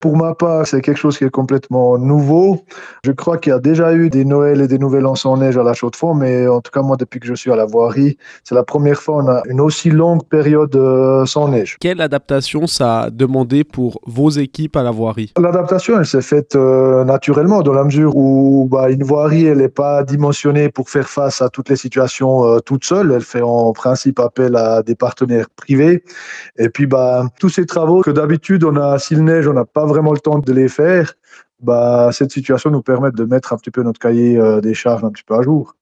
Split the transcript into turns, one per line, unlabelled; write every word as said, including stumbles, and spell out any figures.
Pour ma part, c'est quelque chose qui est complètement nouveau. Je crois qu'il y a déjà eu des Noëls et des Nouvel An sans neige à La Chaux-de-Fonds, mais en tout cas, moi, depuis que je suis à la voirie, c'est la première fois on a une aussi longue période euh, sans neige.
Quelle adaptation ça a demandé pour vos équipes à la voirie?
L'adaptation, elle s'est faite euh, naturellement, dans la mesure où bah, une voirie, elle n'est pas dimensionnée pour faire face à toutes les situations euh, toute seule. Elle fait en principe appel à des partenaires privés. Et puis, bah, tous ces travaux que d'habitude, on a, s'il neige, on n'a pas vraiment le temps de les faire. Bah, cette situation nous permet de mettre un petit peu notre cahier euh, des charges un petit peu à jour.